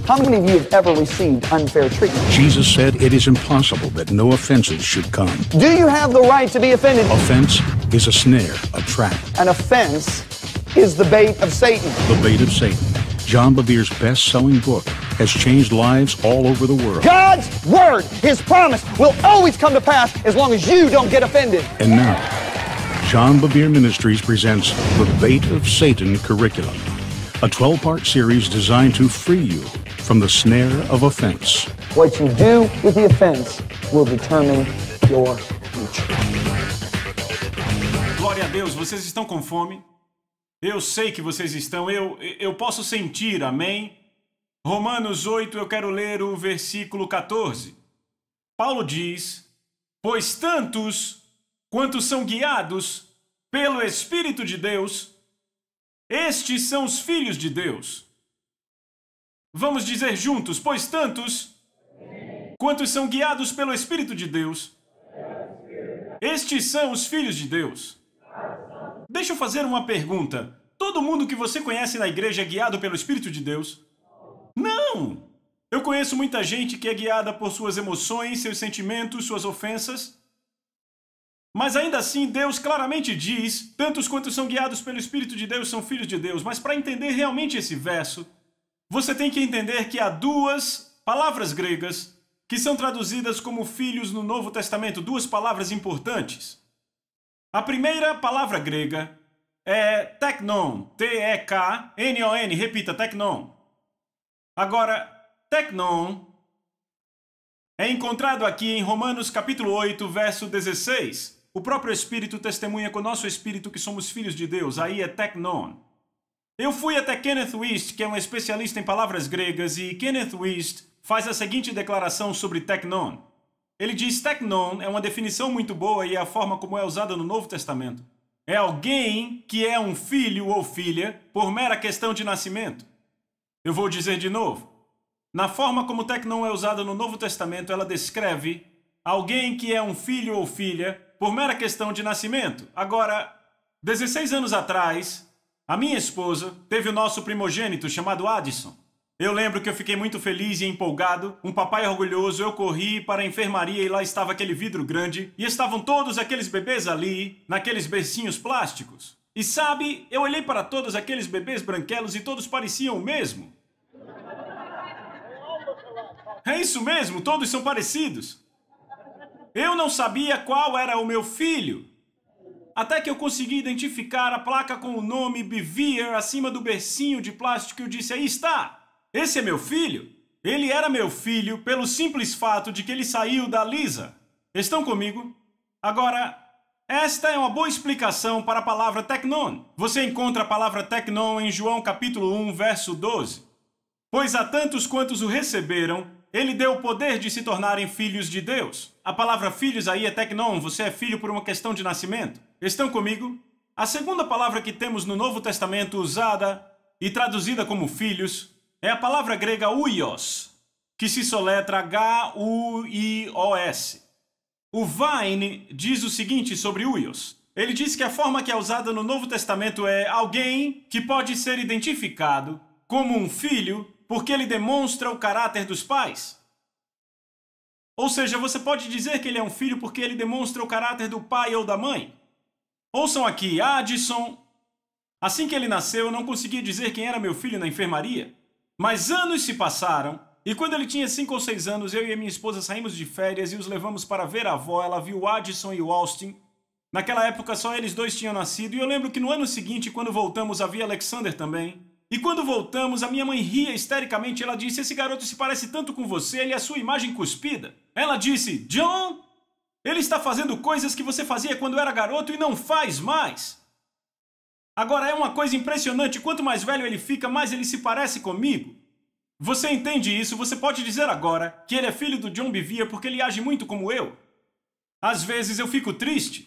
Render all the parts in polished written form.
How many of you have ever received unfair treatment? Jesus said it is impossible that no offenses should come. Do you have the right to be offended? Offense is a snare, a trap. An offense is the bait of Satan. The bait of Satan. John Bevere's best-selling book has changed lives all over the world. God's word, His promise, will always come to pass as long as you don't get offended. And now, John Bevere Ministries presents The Bait of Satan Curriculum, a 12-part series designed to free you from the snare of offense. What you do with the offense will determine your future. Glória a Deus, vocês estão com fome? Eu sei que vocês estão, eu posso sentir, amém? Romanos 8, eu quero ler o versículo 14. Paulo diz: pois tantos quantos são guiados pelo Espírito de Deus, estes são os filhos de Deus. Vamos dizer juntos: pois tantos quantos são guiados pelo Espírito de Deus, estes são os filhos de Deus. Deixa eu fazer uma pergunta. Todo mundo que você conhece na igreja é guiado pelo Espírito de Deus? Não! Eu conheço muita gente que é guiada por suas emoções, seus sentimentos, suas ofensas. Mas ainda assim, Deus claramente diz: tantos quantos são guiados pelo Espírito de Deus são filhos de Deus. Mas para entender realmente esse verso, você tem que entender que há duas palavras gregas que são traduzidas como filhos no Novo Testamento, duas palavras importantes. A primeira palavra grega é teknon, T-E-K-N-O-N, repita, teknon. Agora, teknon é encontrado aqui em Romanos capítulo 8, verso 16. O próprio Espírito testemunha com o nosso Espírito que somos filhos de Deus, aí é teknon. Eu fui até Kenneth Wuest, que é um especialista em palavras gregas, e Kenneth Wuest faz a seguinte declaração sobre teknon. Ele diz: teknon é uma definição muito boa e é a forma como é usada no Novo Testamento. É alguém que é um filho ou filha por mera questão de nascimento. Eu vou dizer de novo. Na forma como teknon é usada no Novo Testamento, ela descreve alguém que é um filho ou filha por mera questão de nascimento. Agora, 16 anos atrás, a minha esposa teve o nosso primogênito chamado Addison. Eu lembro que eu fiquei muito feliz e empolgado, um papai orgulhoso, eu corri para a enfermaria e lá estava aquele vidro grande e estavam todos aqueles bebês ali, naqueles bercinhos plásticos. E sabe, eu olhei para todos aqueles bebês branquelos e todos pareciam o mesmo. É isso mesmo, todos são parecidos. Eu não sabia qual era o meu filho, até que eu consegui identificar a placa com o nome Bevere acima do bercinho de plástico e eu disse: aí está! Esse é meu filho? Ele era meu filho pelo simples fato de que ele saiu da Lisa. Estão comigo? Agora, esta é uma boa explicação para a palavra teknon. Você encontra a palavra teknon em João capítulo 1, verso 12. Pois a tantos quantos o receberam, ele deu o poder de se tornarem filhos de Deus. A palavra filhos aí é teknon, você é filho por uma questão de nascimento. Estão comigo? A segunda palavra que temos no Novo Testamento usada e traduzida como filhos é a palavra grega huios, que se soletra H-U-I-O-S. O Vine diz o seguinte sobre huios. Ele diz que a forma que é usada no Novo Testamento é alguém que pode ser identificado como um filho porque ele demonstra o caráter dos pais. Ou seja, você pode dizer que ele é um filho porque ele demonstra o caráter do pai ou da mãe. Ouçam aqui, Addison. Assim que ele nasceu, eu não conseguia dizer quem era meu filho na enfermaria. Mas anos se passaram, e quando ele tinha 5 ou 6 anos, eu e a minha esposa saímos de férias e os levamos para ver a avó. Ela viu o Addison e o Austin. Naquela época, só eles dois tinham nascido, e eu lembro que no ano seguinte, quando voltamos, havia Alexander também. E quando voltamos, a minha mãe ria histericamente. Ela disse: esse garoto se parece tanto com você, ele é a sua imagem cuspida. Ela disse: John, ele está fazendo coisas que você fazia quando era garoto e não faz mais. Agora, é uma coisa impressionante, quanto mais velho ele fica, mais ele se parece comigo. Você entende isso? Você pode dizer agora que ele é filho do John Bevere porque ele age muito como eu. Às vezes eu fico triste.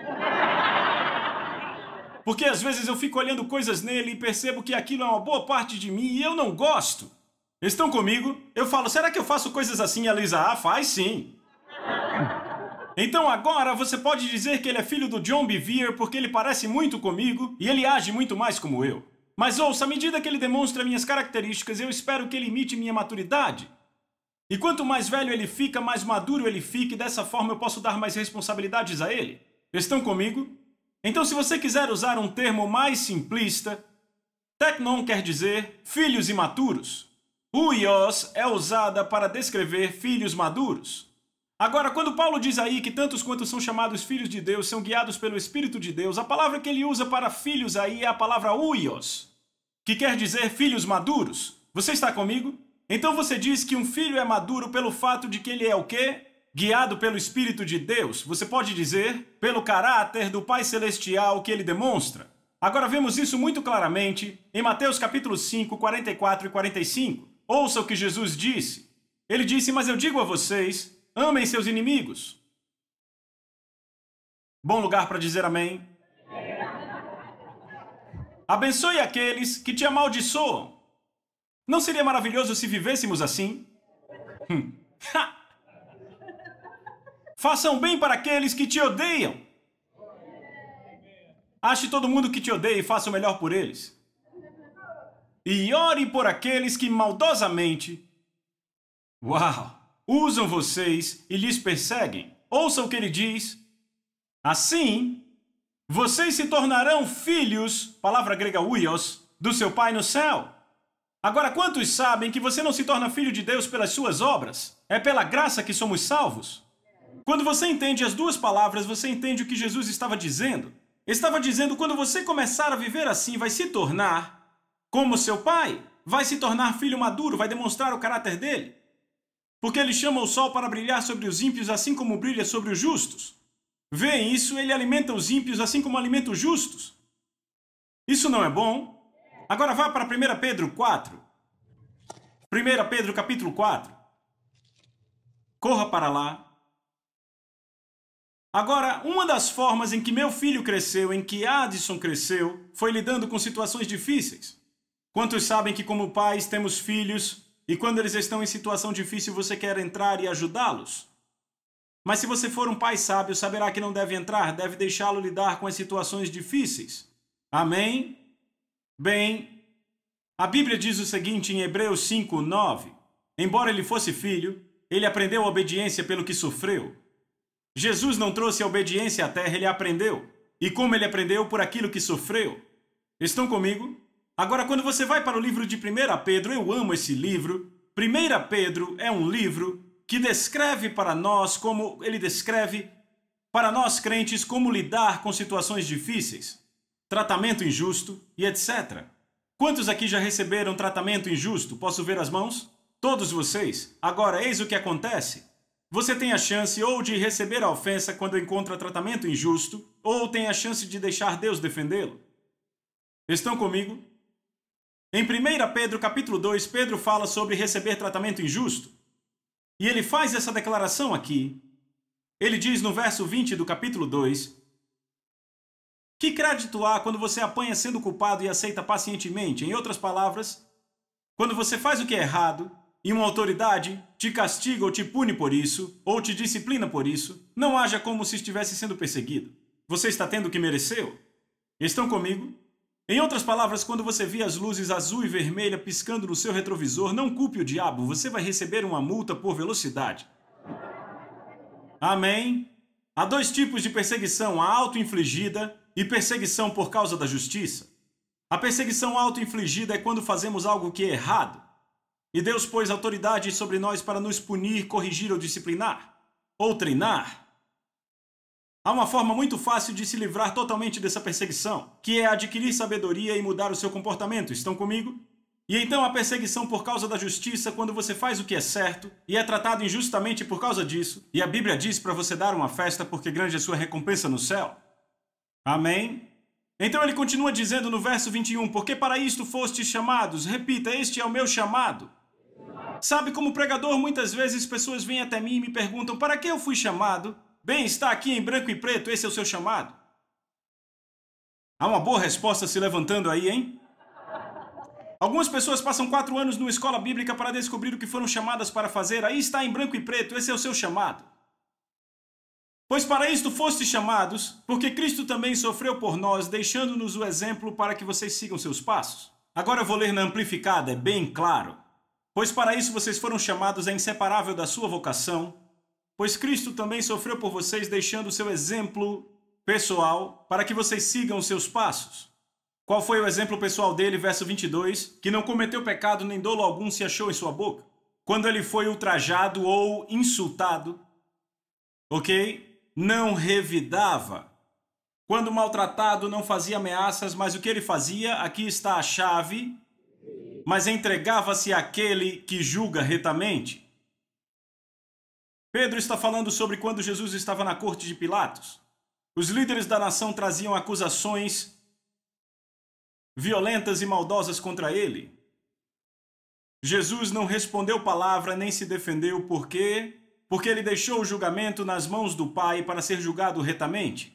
Porque às vezes eu fico olhando coisas nele e percebo que aquilo é uma boa parte de mim e eu não gosto. Estão comigo? Eu falo: será que eu faço coisas assim? A Lisa: ah, faz sim. Então agora você pode dizer que ele é filho do John Bevere porque ele parece muito comigo e ele age muito mais como eu. Mas ouça, à medida que ele demonstra minhas características, eu espero que ele imite minha maturidade. E quanto mais velho ele fica, mais maduro ele fica, e dessa forma eu posso dar mais responsabilidades a ele. Estão comigo? Então, se você quiser usar um termo mais simplista, teknon quer dizer filhos imaturos. Huios é usada para descrever filhos maduros. Agora, quando Paulo diz aí que tantos quantos são chamados filhos de Deus são guiados pelo Espírito de Deus, a palavra que ele usa para filhos aí é a palavra huios, que quer dizer filhos maduros. Você está comigo? Então você diz que um filho é maduro pelo fato de que ele é o quê? Guiado pelo Espírito de Deus. Você pode dizer pelo caráter do Pai Celestial que ele demonstra. Agora vemos isso muito claramente em Mateus capítulo 5, 44 e 45. Ouça o que Jesus disse. Ele disse, mas eu digo a vocês, amem seus inimigos. Bom lugar para dizer amém. Abençoe aqueles que te amaldiçoam. Não seria maravilhoso se vivêssemos assim? Façam bem para aqueles que te odeiam. Ache todo mundo que te odeia e faça o melhor por eles. E ore por aqueles que maldosamente, usam vocês e lhes perseguem. Ouça o que ele diz. Assim, vocês se tornarão filhos, palavra grega huios, do seu Pai no céu. Agora, quantos sabem que você não se torna filho de Deus pelas suas obras? É pela graça que somos salvos. Quando você entende as duas palavras, você entende o que Jesus estava dizendo. Estava dizendo, quando você começar a viver assim, vai se tornar como seu pai. Vai se tornar filho maduro, vai demonstrar o caráter dele. Porque ele chama o sol para brilhar sobre os ímpios, assim como brilha sobre os justos. Vêem isso? Ele alimenta os ímpios, assim como alimenta os justos. Isso não é bom? Agora vá para 1 Pedro 4. 1 Pedro capítulo 4. Corra para lá. Agora, uma das formas em que meu filho cresceu, em que Addison cresceu, foi lidando com situações difíceis. Quantos sabem que como pais temos filhos e quando eles estão em situação difícil você quer entrar e ajudá-los? Mas se você for um pai sábio, saberá que não deve entrar, deve deixá-lo lidar com as situações difíceis. Amém? Bem, a Bíblia diz o seguinte em Hebreus 5, 9. Embora ele fosse filho, ele aprendeu a obediência pelo que sofreu. Jesus não trouxe a obediência à terra, ele aprendeu. E como ele aprendeu? Por aquilo que sofreu. Estão comigo? Agora, quando você vai para o livro de 1 Pedro, eu amo esse livro. 1 Pedro é um livro que descreve para nós, como ele descreve para nós crentes, como lidar com situações difíceis, tratamento injusto e etc. Quantos aqui já receberam tratamento injusto? Posso ver as mãos? Todos vocês. Agora, eis o que acontece. Você tem a chance ou de receber a ofensa quando encontra tratamento injusto, ou tem a chance de deixar Deus defendê-lo. Estão comigo? Em 1 Pedro capítulo 2, Pedro fala sobre receber tratamento injusto. E ele faz essa declaração aqui. Ele diz no verso 20 do capítulo 2, que crédito há quando você apanha sendo culpado e aceita pacientemente? Em outras palavras, quando você faz o que é errado, e uma autoridade te castiga ou te pune por isso, ou te disciplina por isso, não haja como se estivesse sendo perseguido. Você está tendo o que mereceu? Estão comigo? Em outras palavras, quando você vê as luzes azul e vermelha piscando no seu retrovisor, não culpe o diabo, você vai receber uma multa por velocidade. Amém? Há dois tipos de perseguição, a auto-infligida e perseguição por causa da justiça. A perseguição auto-infligida é quando fazemos algo que é errado. E Deus pôs autoridade sobre nós para nos punir, corrigir ou disciplinar, ou treinar. Há uma forma muito fácil de se livrar totalmente dessa perseguição, que é adquirir sabedoria e mudar o seu comportamento. Estão comigo? E então a perseguição por causa da justiça, quando você faz o que é certo e é tratado injustamente por causa disso, e a Bíblia diz para você dar uma festa porque grande é sua recompensa no céu. Amém? Então ele continua dizendo no verso 21, porque para isto fostes chamados. Repita, este é o meu chamado. Sabe, como pregador, muitas vezes pessoas vêm até mim e me perguntam, para que eu fui chamado? Bem, está aqui em branco e preto, esse é o seu chamado. Há uma boa resposta se levantando aí, hein? Algumas pessoas passam 4 anos numa escola bíblica para descobrir o que foram chamadas para fazer. Aí está em branco e preto, esse é o seu chamado. Pois para isto fostes chamados, porque Cristo também sofreu por nós, deixando-nos o exemplo para que vocês sigam seus passos. Agora eu vou ler na amplificada, é bem claro. Pois para isso vocês foram chamados, é inseparável da sua vocação, pois Cristo também sofreu por vocês, deixando o seu exemplo pessoal para que vocês sigam os seus passos. Qual foi o exemplo pessoal dele, verso 22? Que não cometeu pecado nem dolo algum se achou em sua boca. Quando ele foi ultrajado ou insultado, ok? Não revidava. Quando maltratado, não fazia ameaças, mas o que ele fazia, aqui está a chave, mas entregava-se àquele que julga retamente. Pedro está falando sobre quando Jesus estava na corte de Pilatos. Os líderes da nação traziam acusações violentas e maldosas contra ele. Jesus não respondeu palavra nem se defendeu, por quê? Porque ele deixou o julgamento nas mãos do Pai para ser julgado retamente.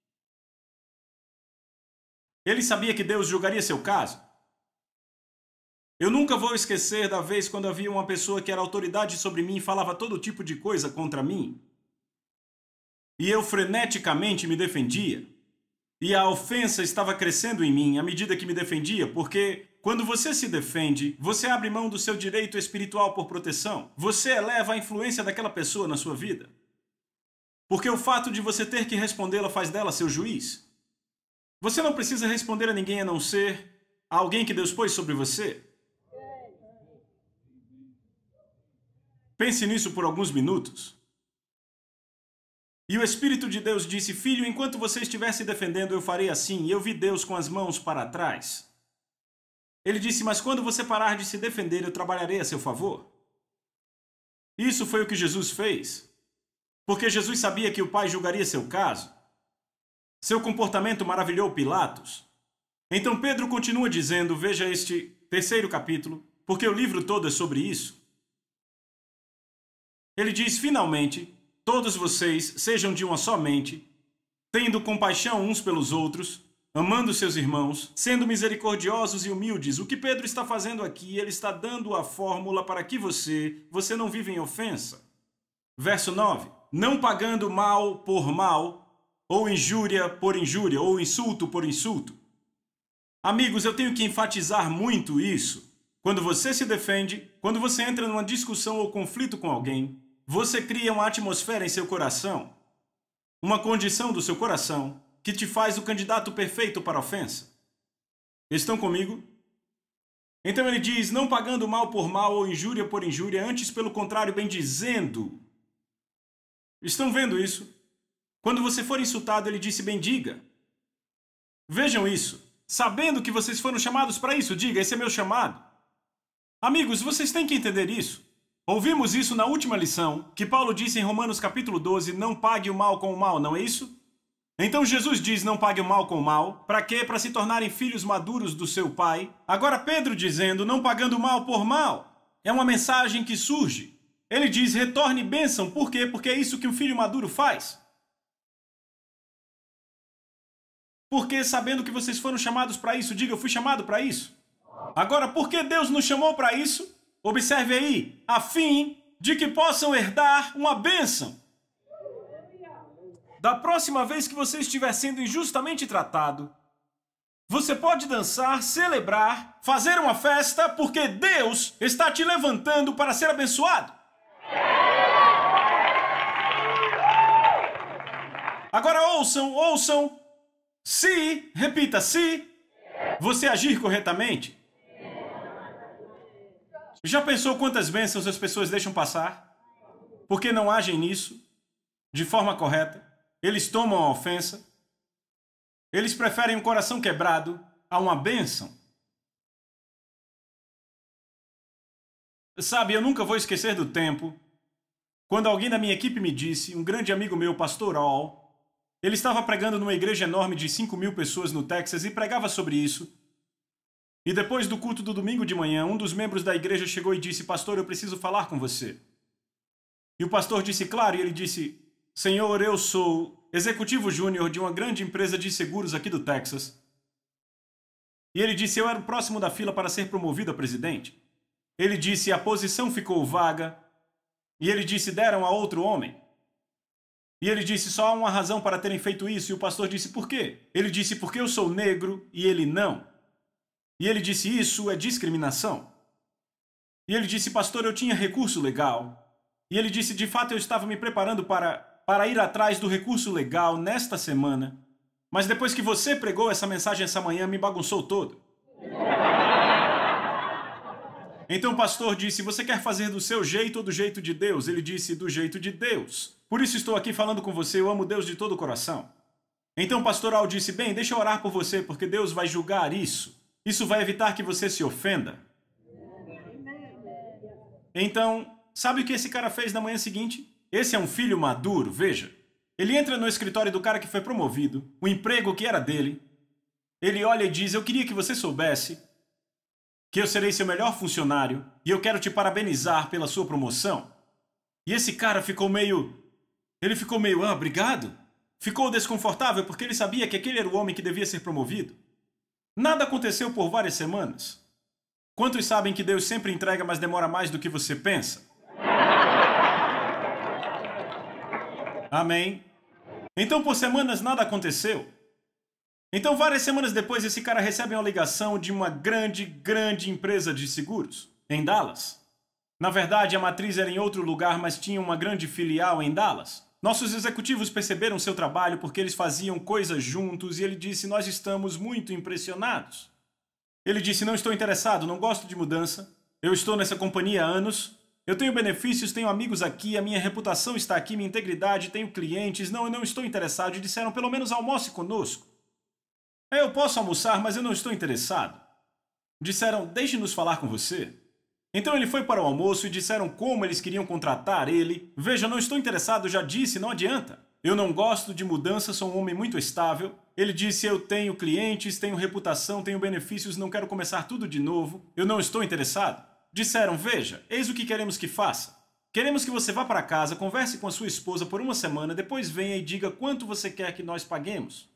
Ele sabia que Deus julgaria seu caso. Eu nunca vou esquecer da vez quando havia uma pessoa que era autoridade sobre mim e falava todo tipo de coisa contra mim. E eu freneticamente me defendia. E a ofensa estava crescendo em mim à medida que me defendia, porque quando você se defende, você abre mão do seu direito espiritual por proteção. Você eleva a influência daquela pessoa na sua vida. Porque o fato de você ter que respondê-la faz dela seu juiz. Você não precisa responder a ninguém a não ser a alguém que Deus pôs sobre você. Pense nisso por alguns minutos. E o Espírito de Deus disse: filho, enquanto você estiver se defendendo, eu farei assim. E eu vi Deus com as mãos para trás. Ele disse: mas quando você parar de se defender, eu trabalharei a seu favor. Isso foi o que Jesus fez. Porque Jesus sabia que o Pai julgaria seu caso. Seu comportamento maravilhou Pilatos. Então Pedro continua dizendo, veja este terceiro capítulo, porque o livro todo é sobre isso. Ele diz: finalmente, todos vocês sejam de uma só mente, tendo compaixão uns pelos outros, amando seus irmãos, sendo misericordiosos e humildes. O que Pedro está fazendo aqui, ele está dando a fórmula para que você não viva em ofensa. Verso 9. Não pagando mal por mal, ou injúria por injúria, ou insulto por insulto. Amigos, eu tenho que enfatizar muito isso. Quando você se defende, quando você entra numa discussão ou conflito com alguém, você cria uma atmosfera em seu coração, uma condição do seu coração, que te faz o candidato perfeito para a ofensa. Estão comigo? Então ele diz, não pagando mal por mal ou injúria por injúria, antes pelo contrário, bendizendo. Estão vendo isso? Quando você for insultado, ele disse, bendiga. Vejam isso. Sabendo que vocês foram chamados para isso, diga, esse é meu chamado. Amigos, vocês têm que entender isso. Ouvimos isso na última lição, que Paulo disse em Romanos capítulo 12, não pague o mal com o mal, não é isso? Então Jesus diz, não pague o mal com o mal. Para quê? Para se tornarem filhos maduros do seu Pai. Agora Pedro dizendo, não pagando mal por mal. É uma mensagem que surge. Ele diz, retorne bênção. Por quê? Porque é isso que um filho maduro faz. Porque sabendo que vocês foram chamados para isso, diga, eu fui chamado para isso. Agora, por que Deus nos chamou para isso? Observe aí, a fim de que possam herdar uma bênção. Da próxima vez que você estiver sendo injustamente tratado, você pode dançar, celebrar, fazer uma festa, porque Deus está te levantando para ser abençoado. Agora ouçam. Se, repita, se você agir corretamente. Já pensou quantas bênçãos as pessoas deixam passar? Porque não agem nisso de forma correta. Eles tomam a ofensa. Eles preferem um coração quebrado a uma bênção. Sabe, eu nunca vou esquecer do tempo quando alguém da minha equipe me disse, um grande amigo meu, pastor All, ele estava pregando numa igreja enorme de 5.000 pessoas no Texas e pregava sobre isso. E depois do culto do domingo de manhã, um dos membros da igreja chegou e disse, pastor, eu preciso falar com você. E o pastor disse, claro, e ele disse, Senhor, eu sou executivo júnior de uma grande empresa de seguros aqui do Texas. E ele disse, eu era o próximo da fila para ser promovido a presidente. Ele disse, a posição ficou vaga. E ele disse, deram a outro homem. E ele disse, só há uma razão para terem feito isso. E o pastor disse, por quê? Ele disse, porque eu sou negro e ele não. E ele disse, isso é discriminação. E ele disse, pastor, eu tinha recurso legal. E ele disse, de fato eu estava me preparando para ir atrás do recurso legal nesta semana. Mas depois que você pregou essa mensagem essa manhã, me bagunçou todo. Então o pastor disse, você quer fazer do seu jeito ou do jeito de Deus? Ele disse, do jeito de Deus. Por isso estou aqui falando com você, eu amo Deus de todo o coração. Então o pastor Al disse, bem, deixa eu orar por você, porque Deus vai julgar isso. Isso vai evitar que você se ofenda. Então, sabe o que esse cara fez na manhã seguinte? Esse é um filho maduro, veja. Ele entra no escritório do cara que foi promovido, o emprego que era dele. Ele olha e diz, eu queria que você soubesse que eu serei seu melhor funcionário e eu quero te parabenizar pela sua promoção. E esse cara ficou meio... obrigado? Ficou desconfortável porque ele sabia que aquele era o homem que devia ser promovido. Nada aconteceu por várias semanas. Quantos sabem que Deus sempre entrega, mas demora mais do que você pensa? Amém? Então por semanas nada aconteceu. Então várias semanas depois esse cara recebe uma ligação de uma grande empresa de seguros, em Dallas. Na verdade a matriz era em outro lugar, mas tinha uma grande filial em Dallas. Nossos executivos perceberam seu trabalho porque eles faziam coisas juntos e ele disse, nós estamos muito impressionados. Ele disse, não estou interessado, não gosto de mudança. Eu estou nessa companhia há anos. Eu tenho benefícios, tenho amigos aqui, a minha reputação está aqui, minha integridade, tenho clientes. Não, eu não estou interessado. E disseram, pelo menos almoce conosco. Eu posso almoçar, mas eu não estou interessado. Disseram, deixe-nos falar com você. Então ele foi para o almoço e disseram como eles queriam contratar ele. Veja, não estou interessado, já disse, não adianta. Eu não gosto de mudança, sou um homem muito estável. Ele disse, eu tenho clientes, tenho reputação, tenho benefícios, não quero começar tudo de novo. Eu não estou interessado. Disseram, veja, eis o que queremos que faça. Queremos que você vá para casa, converse com a sua esposa por uma semana, depois venha e diga quanto você quer que nós paguemos.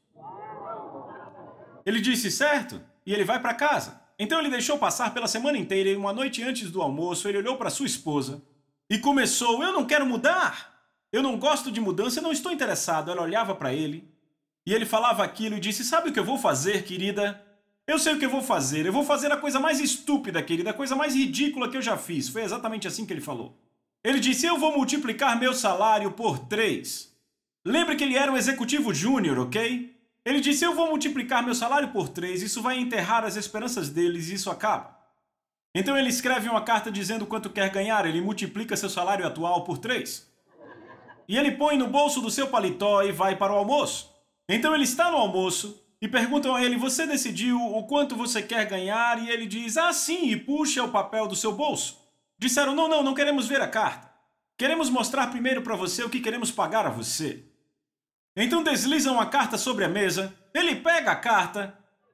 Ele disse, certo, e ele vai para casa. Então ele deixou passar pela semana inteira e uma noite antes do almoço ele olhou para sua esposa e começou, eu não quero mudar. Eu não gosto de mudança, eu não estou interessado. Ela olhava para ele e ele falava aquilo e disse, sabe o que eu vou fazer, querida? Eu sei o que eu vou fazer a coisa mais estúpida, querida, a coisa mais ridícula que eu já fiz. Foi exatamente assim que ele falou. Ele disse, eu vou multiplicar meu salário por 3. Lembre que ele era um executivo júnior, ok? Ele disse, eu vou multiplicar meu salário por 3, isso vai enterrar as esperanças deles e isso acaba. Então ele escreve uma carta dizendo quanto quer ganhar, ele multiplica seu salário atual por 3. E ele põe no bolso do seu paletó e vai para o almoço. Então ele está no almoço e perguntam a ele, você decidiu o quanto você quer ganhar? E ele diz, ah sim, e puxa o papel do seu bolso. Disseram, não queremos ver a carta. Queremos mostrar primeiro para você o que queremos pagar a você. Então deslizam a carta sobre a mesa, ele pega a carta.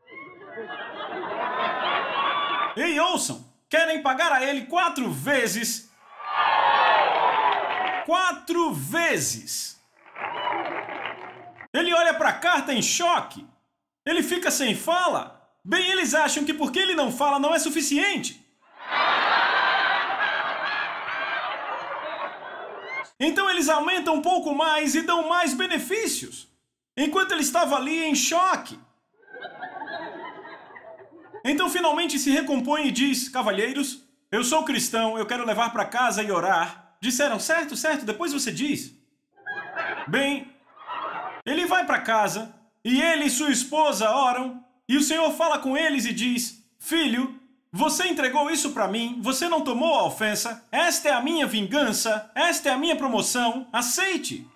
Ei, ouçam, querem pagar a ele 4 vezes. 4 vezes. Ele olha para a carta em choque. Ele fica sem fala. Bem, eles acham que porque ele não fala não é suficiente. Então eles aumentam um pouco mais e dão mais benefícios. Enquanto ele estava ali em choque. Então finalmente se recompõe e diz, cavalheiros, eu sou cristão, eu quero levar para casa e orar. Disseram, certo, depois você diz. Bem, ele vai para casa e ele e sua esposa oram e o Senhor fala com eles e diz, filho, você entregou isso para mim, você não tomou a ofensa, esta é a minha vingança, esta é a minha promoção, aceite.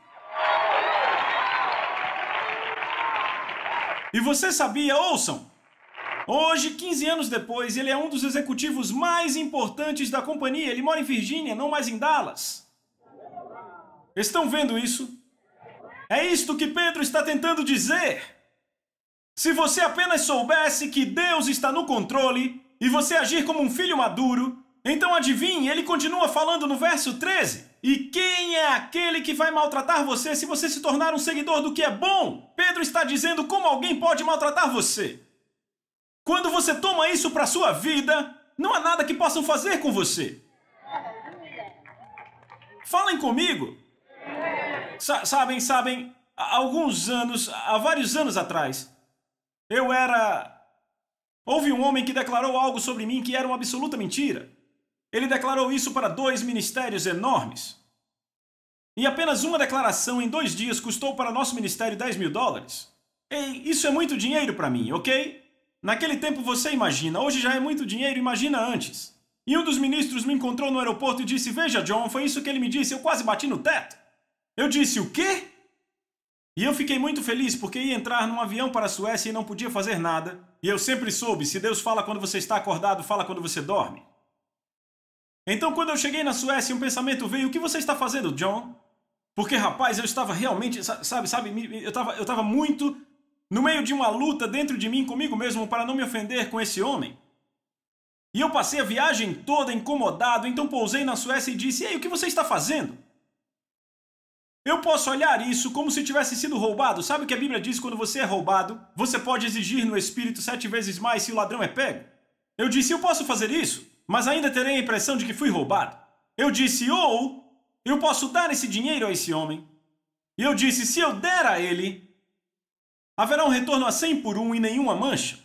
E você sabia, ouçam, hoje, 15 anos depois, ele é um dos executivos mais importantes da companhia, ele mora em Virgínia, não mais em Dallas. Estão vendo isso? É isto que Pedro está tentando dizer. Se você apenas soubesse que Deus está no controle e você agir como um filho maduro, então adivinhe, ele continua falando no verso 13. E quem é aquele que vai maltratar você se você se tornar um seguidor do que é bom? Pedro está dizendo como alguém pode maltratar você. Quando você toma isso para sua vida, não há nada que possam fazer com você. Falem comigo. Sabem, há vários anos atrás, houve um homem que declarou algo sobre mim que era uma absoluta mentira. Ele declarou isso para 2 ministérios enormes. E apenas uma declaração em 2 dias custou para nosso ministério $10.000. Ei, isso é muito dinheiro para mim, ok? Naquele tempo você imagina, hoje já é muito dinheiro, imagina antes. E um dos ministros me encontrou no aeroporto e disse: veja, John, foi isso que ele me disse, eu quase bati no teto. Eu disse: o quê? E eu fiquei muito feliz porque ia entrar num avião para a Suécia e não podia fazer nada. E eu sempre soube, se Deus fala quando você está acordado, fala quando você dorme. Então quando eu cheguei na Suécia, um pensamento veio: o que você está fazendo, John? Porque, rapaz, eu estava realmente, eu estava muito no meio de uma luta dentro de mim comigo mesmo para não me ofender com esse homem. E eu passei a viagem toda incomodado, então pousei na Suécia e disse: ei, o que você está fazendo? Eu posso olhar isso como se tivesse sido roubado. Sabe o que a Bíblia diz? Quando você é roubado, você pode exigir no Espírito 7 vezes mais se o ladrão é pego. Eu disse: eu posso fazer isso, mas ainda terei a impressão de que fui roubado. Eu disse: ou eu posso dar esse dinheiro a esse homem. E eu disse: se eu der a ele, haverá um retorno a 100 por 1 e nenhuma mancha.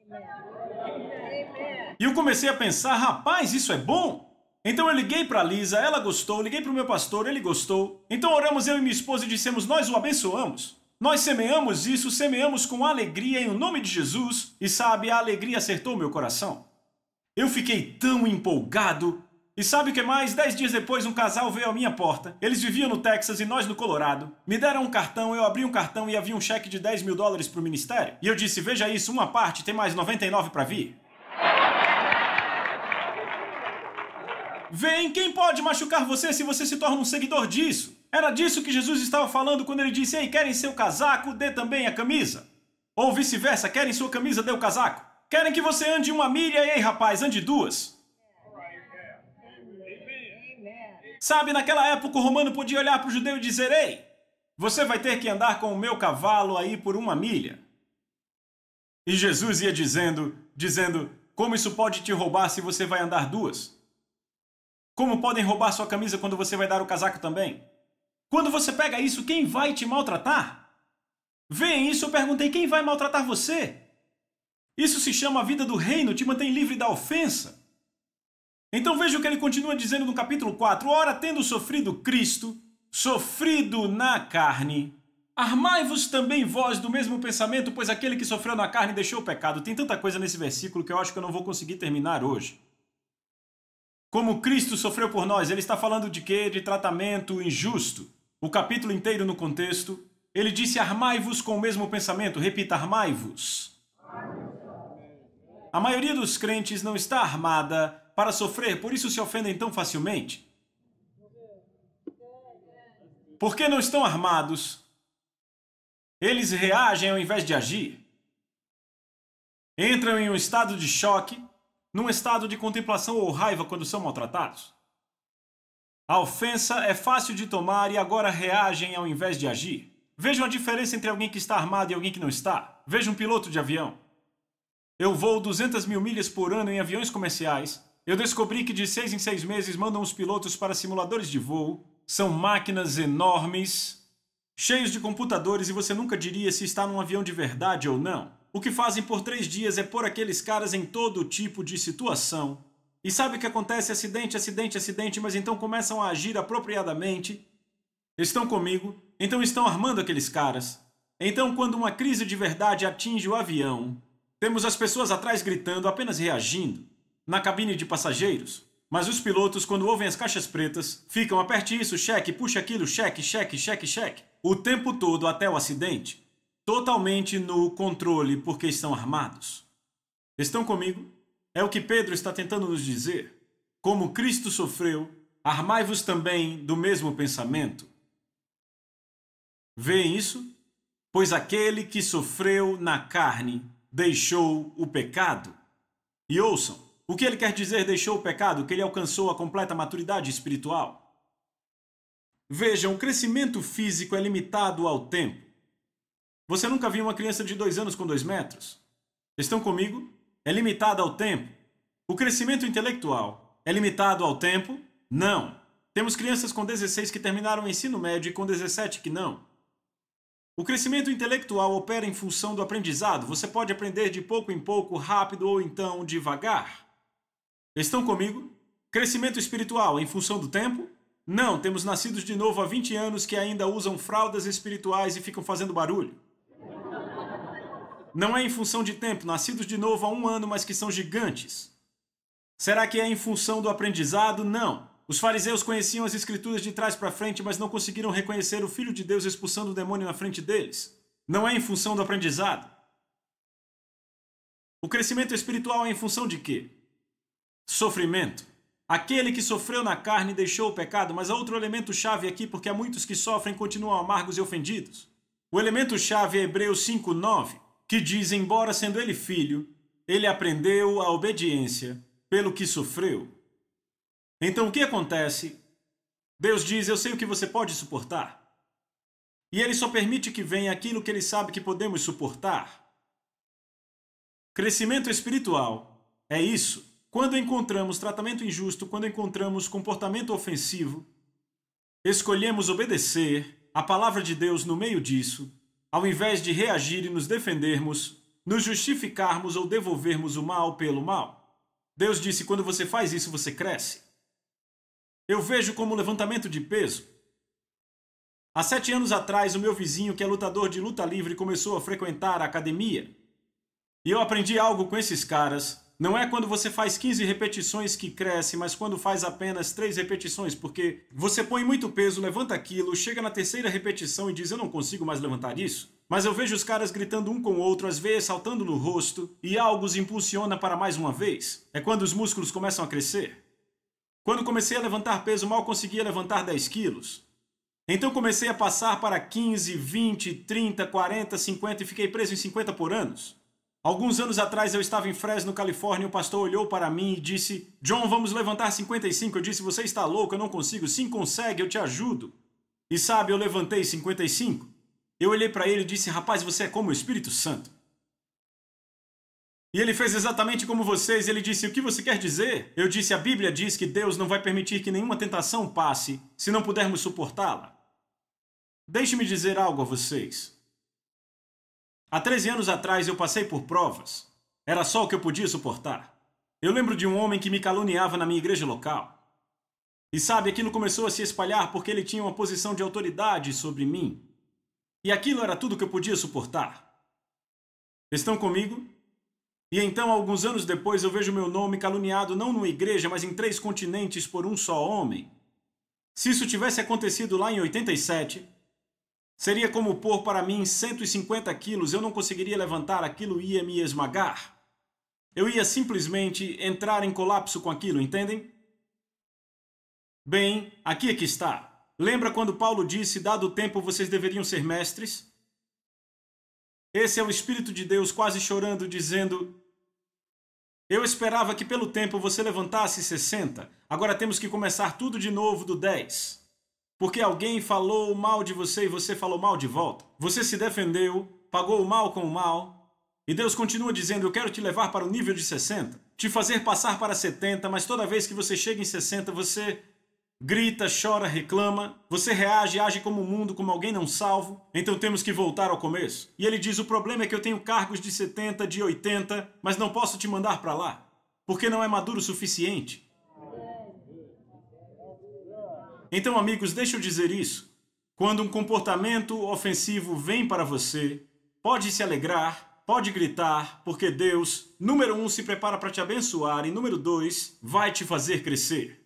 E eu comecei a pensar: rapaz, isso é bom. Então eu liguei para Lisa, ela gostou, liguei para o meu pastor, ele gostou. Então oramos eu e minha esposa e dissemos: nós o abençoamos. Nós semeamos isso, semeamos com alegria em nome de Jesus. E sabe, a alegria acertou meu coração. Eu fiquei tão empolgado. E sabe o que mais? 10 dias depois um casal veio à minha porta. Eles viviam no Texas e nós no Colorado. Me deram um cartão, eu abri um cartão e havia um cheque de $10.000 para o ministério. E eu disse: veja isso, uma parte, tem mais 99 para vir. Vem, quem pode machucar você se você se torna um seguidor disso? Era disso que Jesus estava falando quando ele disse: ei, querem seu casaco? Dê também a camisa. Ou vice-versa, querem sua camisa? Dê o casaco. Querem que você ande 1 milha? Ei, rapaz, ande 2. Sabe, naquela época o romano podia olhar para o judeu e dizer: ei, você vai ter que andar com o meu cavalo aí por 1 milha. E Jesus ia dizendo, como isso pode te roubar se você vai andar 2? Como podem roubar sua camisa quando você vai dar o casaco também? Quando você pega isso, quem vai te maltratar? Veem isso, eu perguntei: quem vai maltratar você? Isso se chama a vida do reino, te mantém livre da ofensa. Então veja o que ele continua dizendo no capítulo 4. Ora, tendo sofrido Cristo, sofrido na carne, armai-vos também vós do mesmo pensamento, pois aquele que sofreu na carne deixou o pecado. Tem tanta coisa nesse versículo que eu acho que eu não vou conseguir terminar hoje. Como Cristo sofreu por nós, ele está falando de quê? De tratamento injusto. O capítulo inteiro no contexto, ele disse: armai-vos com o mesmo pensamento. Repita: armai-vos. A maioria dos crentes não está armada para sofrer, por isso se ofendem tão facilmente. Por que não estão armados? Eles reagem ao invés de agir. Entram em um estado de choque, num estado de contemplação ou raiva quando são maltratados. A ofensa é fácil de tomar e agora reagem ao invés de agir. Vejam a diferença entre alguém que está armado e alguém que não está. Veja um piloto de avião. Eu voo 200.000 milhas por ano em aviões comerciais. Eu descobri que de 6 em 6 meses mandam os pilotos para simuladores de voo. São máquinas enormes, cheios de computadores, e você nunca diria se está num avião de verdade ou não. O que fazem por 3 dias é pôr aqueles caras em todo tipo de situação. E sabe o que acontece? Acidente, acidente, acidente, mas então começam a agir apropriadamente. Estão comigo? Então estão armando aqueles caras. Então, quando uma crise de verdade atinge o avião, temos as pessoas atrás gritando, apenas reagindo, na cabine de passageiros. Mas os pilotos, quando ouvem as caixas pretas, ficam: aperte isso, cheque, puxa aquilo, cheque, cheque, cheque, cheque. O tempo todo até o acidente. Totalmente no controle, porque estão armados. Estão comigo? É o que Pedro está tentando nos dizer. Como Cristo sofreu, armai-vos também do mesmo pensamento. Veem isso? Pois aquele que sofreu na carne deixou o pecado. E ouçam, o que ele quer dizer deixou o pecado? Que ele alcançou a completa maturidade espiritual. Vejam, o crescimento físico é limitado ao tempo. Você nunca viu uma criança de 2 anos com 2 metros? Estão comigo? É limitado ao tempo. O crescimento intelectual é limitado ao tempo? Não. Temos crianças com 16 que terminaram o ensino médio e com 17 que não. O crescimento intelectual opera em função do aprendizado. Você pode aprender de pouco em pouco, rápido ou então devagar. Estão comigo? Crescimento espiritual em função do tempo? Não, temos nascidos de novo há 20 anos que ainda usam fraldas espirituais e ficam fazendo barulho. Não é em função de tempo, nascidos de novo há 1 ano, mas que são gigantes. Será que é em função do aprendizado? Não. Os fariseus conheciam as escrituras de trás para frente, mas não conseguiram reconhecer o Filho de Deus expulsando o demônio na frente deles. Não é em função do aprendizado. O crescimento espiritual é em função de quê? Sofrimento. Aquele que sofreu na carne deixou o pecado, mas há outro elemento-chave aqui, porque há muitos que sofrem e continuam amargos e ofendidos. O elemento-chave é Hebreus 5:9, que diz, embora sendo ele filho, ele aprendeu a obediência pelo que sofreu. Então o que acontece? Deus diz, eu sei o que você pode suportar. E ele só permite que venha aquilo que ele sabe que podemos suportar. Crescimento espiritual é isso. Quando encontramos tratamento injusto, quando encontramos comportamento ofensivo, escolhemos obedecer a palavra de Deus no meio disso, ao invés de reagir e nos defendermos, nos justificarmos ou devolvermos o mal pelo mal. Deus disse, quando você faz isso, você cresce. Eu vejo como levantamento de peso. Há 7 anos atrás, o meu vizinho, que é lutador de luta livre, começou a frequentar a academia. E eu aprendi algo com esses caras. Não é quando você faz 15 repetições que cresce, mas quando faz apenas 3 repetições, porque você põe muito peso, levanta aquilo, chega na 3ª repetição e diz, eu não consigo mais levantar isso. Mas eu vejo os caras gritando um com o outro, às vezes saltando no rosto, e algo os impulsiona para mais uma vez. É quando os músculos começam a crescer. Quando comecei a levantar peso, mal conseguia levantar 10 quilos. Então comecei a passar para 15, 20, 30, 40, 50 e fiquei preso em 50 por anos. Alguns anos atrás eu estava em Fresno, Califórnia, e o pastor olhou para mim e disse, John, vamos levantar 55. Eu disse, você está louco, eu não consigo. Sim, consegue, eu te ajudo. E sabe, eu levantei 55. Eu olhei para ele e disse, rapaz, você é como o Espírito Santo. E ele fez exatamente como vocês. Ele disse, o que você quer dizer? Eu disse, a Bíblia diz que Deus não vai permitir que nenhuma tentação passe se não pudermos suportá-la. Deixe-me dizer algo a vocês. Há 13 anos atrás eu passei por provas. Era só o que eu podia suportar. Eu lembro de um homem que me caluniava na minha igreja local. E sabe, aquilo começou a se espalhar porque ele tinha uma posição de autoridade sobre mim. E aquilo era tudo que eu podia suportar. Estão comigo? E então, alguns anos depois, eu vejo meu nome caluniado não numa igreja, mas em 3 continentes por um só homem. Se isso tivesse acontecido lá em 87, seria como pôr para mim 150 quilos, eu não conseguiria levantar, aquilo ia me esmagar. Eu ia simplesmente entrar em colapso com aquilo, entendem? Bem, aqui é que está. Lembra quando Paulo disse, dado o tempo, vocês deveriam ser mestres? Esse é o Espírito de Deus quase chorando, dizendo, eu esperava que pelo tempo você levantasse 60, agora temos que começar tudo de novo do 10. Porque alguém falou mal de você e você falou mal de volta. Você se defendeu, pagou o mal com o mal, e Deus continua dizendo, eu quero te levar para o nível de 60, te fazer passar para 70, mas toda vez que você chega em 60, você grita, chora, reclama, você reage, age como o mundo, como alguém não salvo, então temos que voltar ao começo. E ele diz, o problema é que eu tenho cargos de 70, de 80, mas não posso te mandar para lá, porque não é maduro o suficiente. Então, amigos, deixa eu dizer isso. Quando um comportamento ofensivo vem para você, pode se alegrar, pode gritar, porque Deus, número 1, se prepara para te abençoar e número 2, vai te fazer crescer.